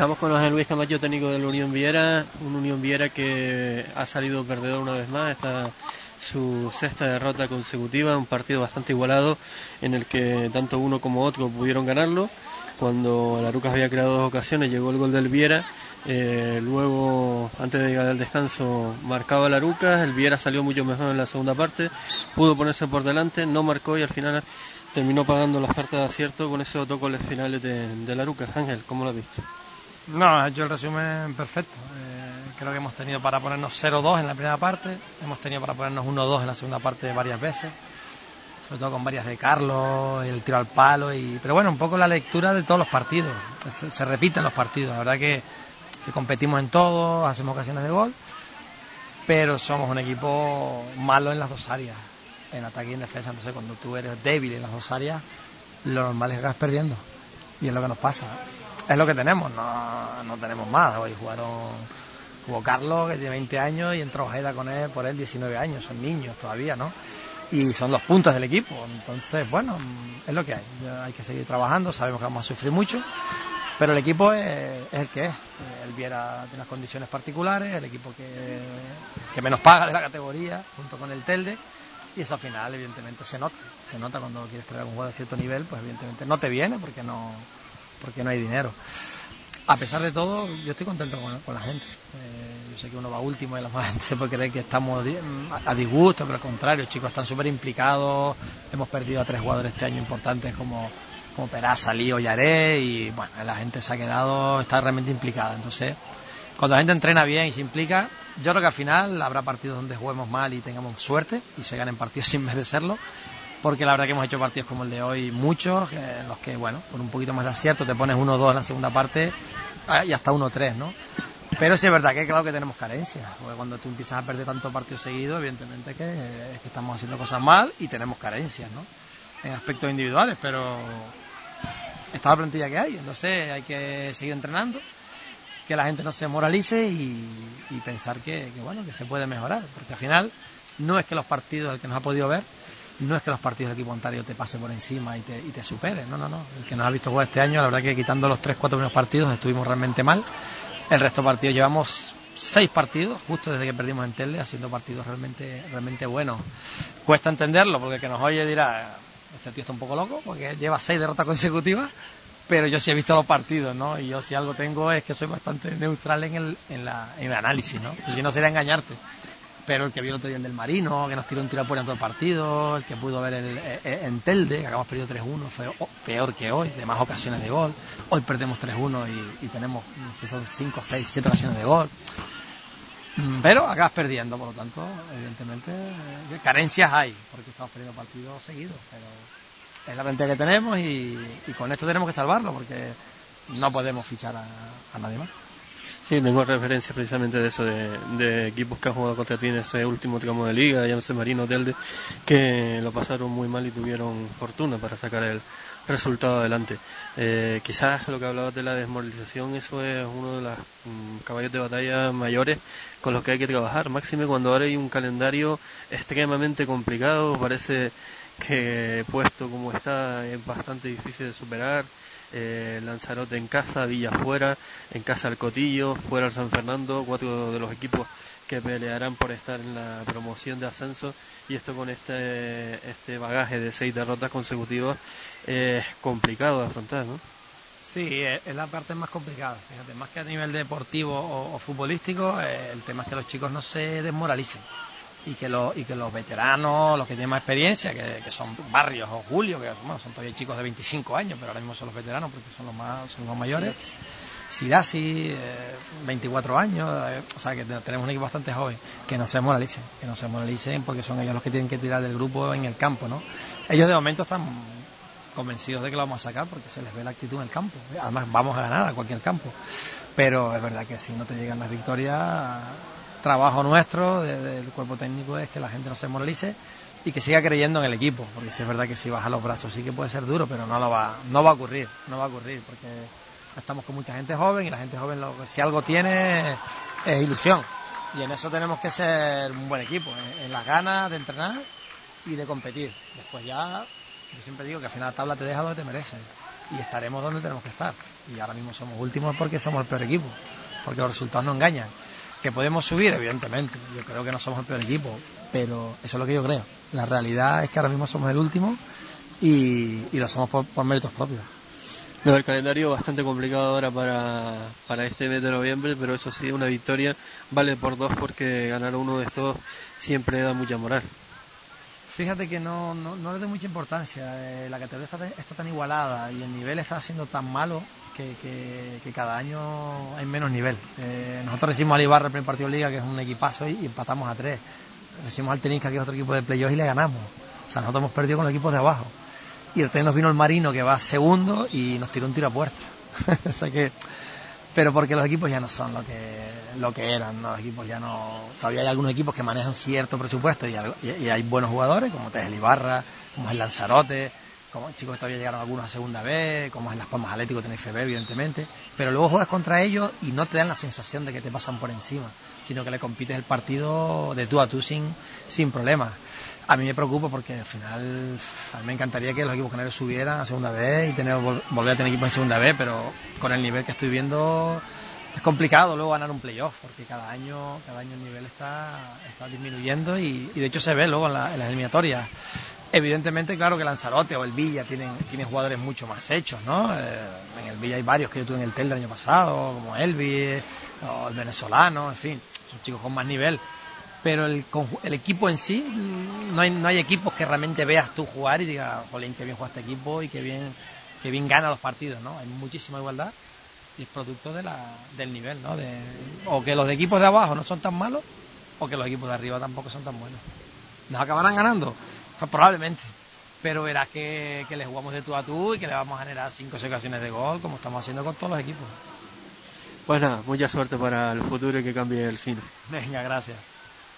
Estamos con José Luis Camacho, técnico del Unión Viera, un Unión Viera que ha salido perdedor una vez más, esta su sexta derrota consecutiva, un partido bastante igualado en el que tanto uno como otro pudieron ganarlo. Cuando el Arucas había creado dos ocasiones llegó el gol del Viera, luego antes de llegar al descanso marcaba el Arucas, el Viera salió mucho mejor en la segunda parte, pudo ponerse por delante, no marcó y al final terminó pagando las cartas de acierto con esos dos goles finales del Arucas. Ángel, ¿cómo lo has visto? No, ha hecho el resumen perfecto. Creo que hemos tenido para ponernos 0-2 en la primera parte, hemos tenido para ponernos 1-2 en la segunda parte varias veces, sobre todo con varias de Carlos, el tiro al palo, pero bueno, un poco la lectura de todos los partidos, se repiten los partidos, la verdad que competimos en todo, hacemos ocasiones de gol, pero somos un equipo malo en las dos áreas, en ataque y en defensa. Entonces cuando tú eres débil en las dos áreas, lo normal es que acabas perdiendo, y es lo que nos pasa. Es lo que tenemos, no tenemos más. Hoy jugó Carlos, que tiene 20 años, y entró Ojeda por él 19 años, son niños todavía, ¿no? Y son los puntos del equipo. Entonces, bueno, es lo que hay. Hay que seguir trabajando, sabemos que vamos a sufrir mucho, pero el equipo es el que es. El Viera tiene unas condiciones particulares, el equipo que menos paga de la categoría, junto con el Telde, y eso al final, evidentemente, se nota cuando quieres traer un jugador de cierto nivel, pues evidentemente no te viene porque no hay dinero. A pesar de todo, yo estoy contento con la gente. Yo sé que uno va último y la gente se puede creer que estamos a disgusto, pero al contrario, los chicos están súper implicados. Hemos perdido a 3 jugadores este año importantes como Peraza, Lío y Aré, y bueno, la gente se ha quedado, está realmente implicada. Entonces, cuando la gente entrena bien y se implica, yo creo que al final habrá partidos donde juguemos mal y tengamos suerte y se ganen partidos sin merecerlo, porque la verdad que hemos hecho partidos como el de hoy, muchos, en los que, bueno, con un poquito más de acierto te pones 1-2 en la segunda parte y hasta 1-3, ¿no? Pero sí es verdad que claro que tenemos carencias, porque cuando tú empiezas a perder tantos partidos seguidos, evidentemente que estamos haciendo cosas mal y tenemos carencias, ¿no? En aspectos individuales, pero esta es la plantilla que hay, entonces hay que seguir entrenando, que la gente no se moralice y pensar que se puede mejorar, porque al final no es que los partidos, el que nos ha podido ver, no es que los partidos del equipo Ontario te pase por encima y te supere, no. El que nos ha visto jugar este año, la verdad que quitando los 3-4 primeros partidos estuvimos realmente mal. El resto de partidos llevamos 6 partidos, justo desde que perdimos en Telde, haciendo partidos realmente buenos. Cuesta entenderlo, porque el que nos oye dirá, este tío está un poco loco, porque lleva 6 derrotas consecutivas, pero yo sí he visto los partidos, ¿no? Y yo si algo tengo es que soy bastante neutral en el análisis, ¿no? Y si no sería engañarte. Pero el que vio el otro día el del Marino, que nos tiró un tiro por en todo el partido, el que pudo ver en Telde, que acabamos perdiendo 3-1, fue peor que hoy, de más ocasiones de gol. Hoy perdemos 3-1 y tenemos, no sé, son 5, 6, 7 ocasiones de gol. Pero acabas perdiendo, por lo tanto, evidentemente, carencias hay, porque estamos perdiendo partidos seguidos, pero es la plantilla que tenemos y con esto tenemos que salvarlo, porque no podemos fichar a nadie más. Sí, tengo referencia precisamente de eso, de equipos que han jugado contra ti en ese último tramo de liga, llámese Marino, Telde, que lo pasaron muy mal y tuvieron fortuna para sacar el resultado adelante. Quizás lo que hablabas de la desmoralización, eso es uno de los caballos de batalla mayores con los que hay que trabajar, máxime cuando ahora hay un calendario extremadamente complicado, parece que puesto como está es bastante difícil de superar. Lanzarote en casa, Villa fuera, en casa el Cotillo, fuera el San Fernando, 4 de los equipos que pelearán por estar en la promoción de ascenso, y esto con este bagaje de 6 derrotas consecutivas es complicado de afrontar, ¿no? Sí, es la parte más complicada, fíjate, más que a nivel deportivo o futbolístico, el tema es que los chicos no se desmoralicen y que los veteranos, los que tienen más experiencia, que son Barrios o Julio, que bueno, son todavía chicos de 25 años, pero ahora mismo son los veteranos porque son los mayores. Sirasi, 24 años, o sea que tenemos un equipo bastante joven, que no se moralicen porque son ellos los que tienen que tirar del grupo en el campo, ¿no? Ellos de momento están convencidos de que lo vamos a sacar porque se les ve la actitud en el campo, además vamos a ganar a cualquier campo, pero es verdad que si no te llegan las victorias, trabajo nuestro del cuerpo técnico es que la gente no se moralice y que siga creyendo en el equipo, porque si es verdad que si baja los brazos sí que puede ser duro, pero no va a ocurrir porque estamos con mucha gente joven y la gente joven si algo tiene es ilusión, y en eso tenemos que ser un buen equipo, en las ganas de entrenar y de competir. Después ya Yo siempre digo que al final la tabla te deja donde te mereces y estaremos donde tenemos que estar. Y ahora mismo somos últimos porque somos el peor equipo, porque los resultados no engañan. Que podemos subir, evidentemente. Yo creo que no somos el peor equipo, pero eso es lo que yo creo. La realidad es que ahora mismo somos el último y lo somos por méritos propios. No, el calendario bastante complicado ahora para este mes de noviembre, pero eso sí, una victoria vale por dos porque ganar uno de estos siempre da mucha moral. Fíjate que no le doy mucha importancia. La categoría está tan igualada y el nivel está siendo tan malo que cada año hay menos nivel. Nosotros recibimos al Ibarra el primer partido de Liga, que es un equipazo, y empatamos a 3. Recibimos al Tenisca, que es otro equipo de playoff, y le ganamos. O sea, nosotros hemos perdido con los equipos de abajo. Y después nos vino el Marino, que va segundo, y nos tiró un tiro a puerta. O sea que... Pero porque los equipos ya no son lo que eran, ¿no? Los equipos ya no... Todavía hay algunos equipos que manejan cierto presupuesto y hay buenos jugadores, como es el Ibarra, como es el Lanzarote, como chicos que todavía llegaron algunos a segunda vez, como es Las Palmas Atlético, Tenerife, evidentemente, pero luego juegas contra ellos y no te dan la sensación de que te pasan por encima, sino que le compites el partido de tú a tú sin problemas. A mí me preocupa porque al final a mí me encantaría que los equipos canarios subieran a segunda vez y volver a tener equipos en segunda vez, pero con el nivel que estoy viendo es complicado luego ganar un playoff, porque cada año el nivel está disminuyendo y de hecho se ve luego en las eliminatorias. Evidentemente, claro que Lanzarote o el Villa tienen jugadores mucho más hechos, ¿no? En el Villa hay varios que yo tuve en el TEL del año pasado, como Elvis o el venezolano, en fin, son chicos con más nivel. Pero el equipo en sí, no hay equipos que realmente veas tú jugar y digas, jolín, qué bien juega este equipo y qué bien gana los partidos, ¿no? Hay muchísima igualdad y es producto del nivel, ¿no? O que los equipos de abajo no son tan malos o que los equipos de arriba tampoco son tan buenos. ¿Nos acabarán ganando? Pues probablemente. Pero verás que les jugamos de tú a tú y que le vamos a generar 5 o 6 ocasiones de gol, como estamos haciendo con todos los equipos. Pues nada, mucha suerte para el futuro y que cambie el cine. Venga, gracias.